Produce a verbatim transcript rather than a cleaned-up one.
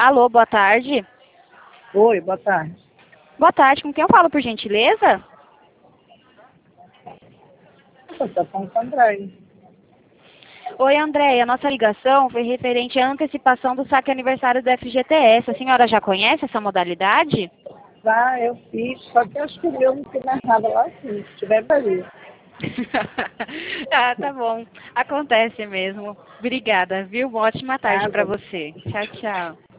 Alô, boa tarde. Oi, boa tarde. Boa tarde, com quem eu falo, por gentileza? Eu estou falando com a André. Oi, Andréia, a nossa ligação foi referente à antecipação do saque aniversário do F G T S. A senhora já conhece essa modalidade? Lá eu fiz, só que eu acho que o meu não tem mais nada lá sim, se tiver valia. Ah, tá bom. Acontece mesmo. Obrigada, viu? Uma ótima tarde para Nada. você. Tchau, tchau.